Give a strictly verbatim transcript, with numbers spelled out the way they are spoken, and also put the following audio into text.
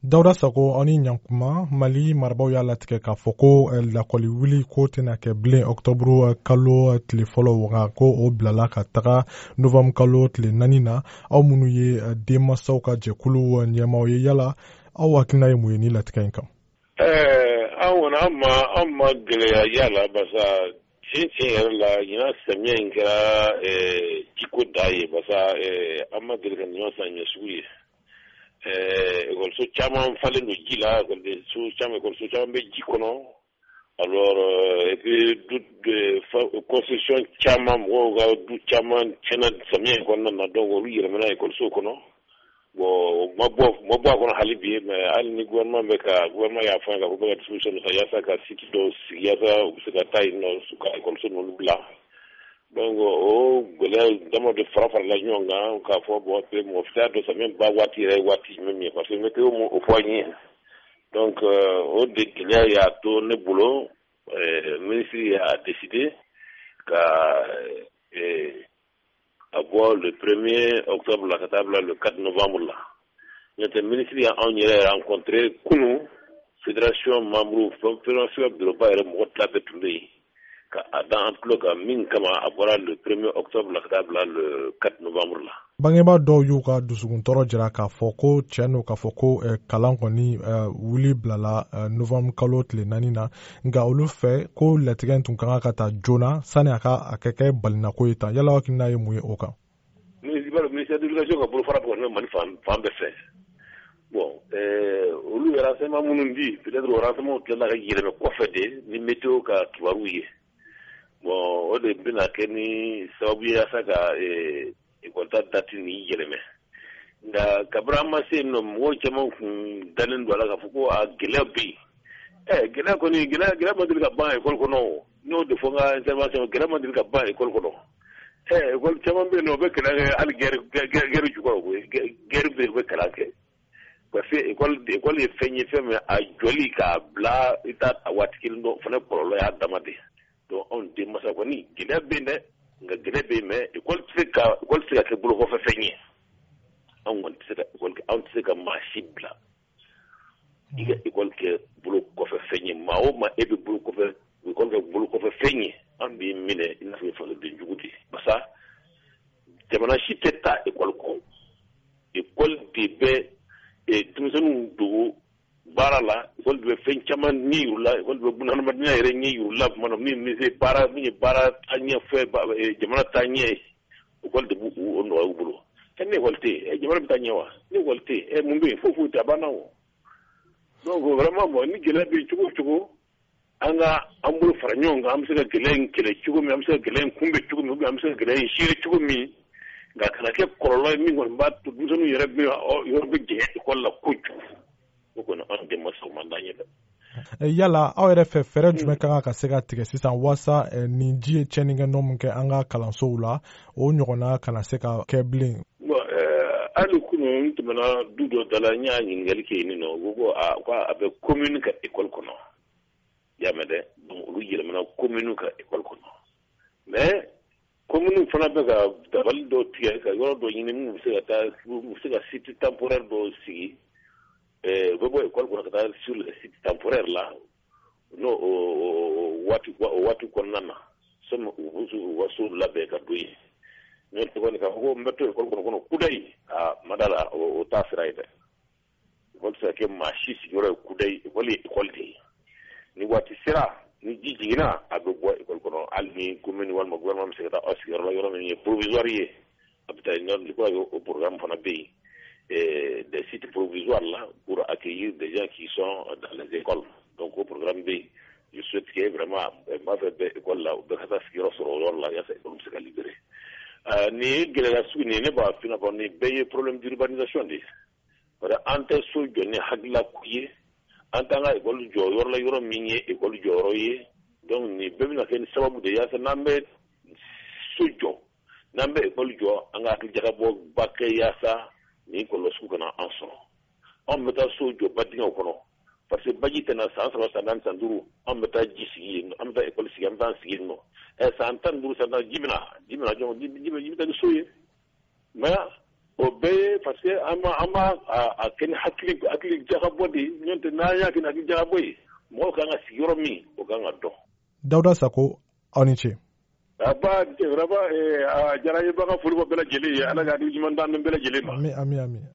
Dawuda Sako ani Nyankuma Mali marabaw y'a latigɛ k'a fɔ ko lakɔli wuli ko tɛna kɛ bilen octobre kalo tile fɔlɔ waga ko o bilala ka taga novembre kalo tile naani na aw minnu ye denmansaw ka jɛkulu ɲɛmaaw ye yala aw hakilina ye mun ye ni latigɛ in kan? ɛɛ an kɔni an ma an ma gɛlɛya yala basa tiɲɛ tiɲɛ yɛrɛ la ɲina samiyɛ in kɛra jiko da ye basa an ma deli ka ɲɔgɔn san ɲɛ sugu ye. Ekɔliso caman falen don ji la, ekɔliso caman ekɔliso caman bɛ ji kɔnɔ, alors et puis construction caman mɔgɔw ka du caman tiɲɛna samiyɛ in kɔnɔna na donc olu yɛlɛmana ekɔliso kɔnɔ. Bon ma bɔ ma bɔ a kɔnɔ hali bi mais hali ni gouvernement bɛ ka gouvernement y'a fɔ ka ko bɛ ka disposition ta yaasa ka site dɔw sigi yaasa u bɛ se ka taa yen nɔ ka ekɔliso ninnu bila. Donc o gɛlɛya dama de fara farala ɲɔgɔn kan k'a fɔ bon mɔgɔ fitaya dɔ samiyɛ ba waati yɛrɛ waati jumɛn min ye parce que météo m'o fɔ an ye. Donc o de gɛlɛya y'a to ne bolo ministre y'a décidé ka avoir le premier octobre la ka taa bila le quatre novembre la. N'o ministre y'anw yɛrɛ rencontré kunu fédération membre fédération bureauba yɛrɛ mɔgɔ tila bɛɛ tun bɛ yen. Dans un club min kama a bɔra le premier octobre la ka taa bila le quatre novembre la. Bangebaa dɔw y'u ka dusukuntɔrɔ jira k'a fɔ ko tiɲɛ don k'a fɔ ko kalan kɔni wuli bilala novembre kalo tile naani na nka olu fɛ ko latigɛ tun ka kan ka taa joona sani a ka a kɛ kɛ balinako ye tan yala hakilina ye mun ye o kan? Ministère de l'éducation ka bolofara kɔni Mali fan bɛɛ fɛ. Bon olu ye renseignement minnu di peut-être o renseignement tilala ka yɛlɛmɛ kɔfɛ de ni météo ka kibaruw ye. Bon o de bɛna kɛ ni sababu ye yaasa ka ekɔlita date ni yɛlɛmɛ nka kabini an ma se yen nɔ mɔgɔw caman kun dalen don a la k'a fɔ ko a gɛlɛya bɛ yen. Ɛ gɛlɛya kɔni gɛlɛya gɛlɛya ma deli ka ban ekɔli kɔnɔ o n'o de fɔ n ka intervention gɛlɛya ma deli ka ban ekɔli kɔnɔ. Ɛ ekɔli caman bɛ yen nɔ o bɛ kalan kɛ hali gɛri jukɔrɔ gɛri bɛ yen u bɛ kalan kɛ parce que ekɔli ye fɛn ye fɛn min a jɔli k'a bila i t'a a waati kelen dɔn o fana kɔlɔlɔ y'a dama de. Donc anw denmansa kɔni gɛlɛya bɛ yen dɛ nka gɛlɛya bɛ yen mais ekɔli tɛ se ka ekɔli tɛ se ka kɛ bolo kɔfɛ fɛn ye. Anw kɔni tɛ se ka ekɔli kɛ anw tɛ se ka maa si bila i ka ekɔli kɛ bolo kɔfɛ fɛn ye maa o maa e bɛ bolo kɔfɛ ekɔli kɛ bolo kɔfɛ fɛn ye an b'i minɛ i n'a fɔ fasoden jugu de basa jamana si tɛ taa ekɔli kɔ ekɔli de bɛ denmisɛnninw dogo baara la ekɔli de bɛ fɛn caman ɲɛ yir'u la ekɔli de bɛ bunahadamadenya yɛrɛ ɲɛ yir'u la tuma min bɛ se baara min ye baara taa ɲɛ jamana taa ɲɛ ekɔli de b'u nɔgɔya u bolo. Ɛ ni ekɔli tɛ yen jamana bɛ taa ɲɛ wa ni ekɔli tɛ yen mun bɛ yen foyi foyi tɛ a banna o. Donc vraiment bon ni gɛlɛya bɛ cogo o cogo an ka an bolo fara ɲɔgɔn kan an bɛ se ka gɛlɛya in kɛlɛ cogo min an bɛ se ka gɛlɛya in kunbɛn cogo min ou bien an bɛ se ka gɛlɛya in gérer cogo min nka kana kɛ kɔlɔlɔ ye min kɔni b'a to denmisɛnninw yɛrɛ bɛ yɔrɔ bɛ jɛngɛ ekɔli la kojugu o kɔni an denmansaw man d'an ye dɛ. Yala aw yɛrɛ fɛ fɛɛrɛ jumɛn ka kan ka se ka tigɛ sisan waasa ni ji ye tiɲɛnikɛ nɔ min kɛ an ka kalansow la o ɲɔgɔnna kana se ka kɛ bilen? Hali kunun n tɛmɛna du dɔ da la n y'a ɲininkali kɛ yen nɔ u ko a bɛ commune ka ekɔli kɔnɔ i y'a mɛn dɛ donc olu yɛlɛmana commune ka ekɔli kɔnɔ mais commune fana bɛ ka dabali dɔ tigɛ ka yɔrɔ dɔ ɲini min bɛ se ka taa u bɛ se ka site temporaire dɔ sigi u bɛ bɔ ekɔli kɔnɔ ka taa sur le site temporaire la n'o waati waati kɔnɔna na sani u ka so labɛn ka don yen. Ne tɔgɔ ka fɔ ko n bɛ to ekɔli kɔnɔ kɔnɔ kudayi a ma da la o t'a sira ye dɛ ekɔli tɛ se ka kɛ maa si sigiyɔrɔ ye kudayi ekɔli ye ekɔli de ye ni waati sera ni ji jiginna a bɛ bɔ ekɔli kɔnɔ hali ni commune walima gouvernement bɛ se ka taa aw sigiyɔrɔ la yɔrɔ min ye provisoire ye a bɛ taa ɲɔgɔn o programme fana bɛ yen des sites provisoires là pour accueillir des gens qui sont dans les écoles donc o programme bɛ yen je souhaite que vraiment maa fɛ bɛ ekɔli la u bɛɛ ka taa sigiyɔrɔ sɔrɔ o yɔrɔ la yaasa ekɔli bɛ se ka libérer. Ni gɛlɛya sugu nin ne b'a f'i ɲɛna ni bɛɛ ye problème d'urbanisation de ye parce que an tɛ so jɔ ni hakilila ko ye an t'an ka ekɔli jɔ yɔrɔ la yɔrɔ min ye ekɔli jɔyɔrɔ ye donc nin bɛɛ bɛna kɛ ni sababu de yaasa n'an bɛ so jɔ n'an bɛ ekɔli jɔ an ka hakilijagabɔ ba kɛ yaasa nin kɔlɔlɔ sugu kana an sɔrɔ anw bɛ taa so jɔ badingɛw kɔnɔ parce que baji tɛna san saba san naani san duuru an bɛ taa ji sigi yen an bɛ taa ekɔli sigi an bɛ taa sigi yen nɔ ɛ san tan ni duuru san tan ji bɛna ji bɛna jɔ ji bɛ taa ni so ye mais o bɛɛ parce que an ma an ma a kɛ ni hakili hakili jagabɔ de n'o tɛ n'an y'a kɛ ni hakili jagabɔ ye mɔgɔw kan ka sigi yɔrɔ min o kan ka dɔn. Dawuda Sako aw ni ce. a ba vraiment a diyara n ye b'an ka foli bɔ bɛɛ lajɛlen ye ala ka hakili ɲuman d'an bɛɛ lajɛlen ma. Ami ami ami.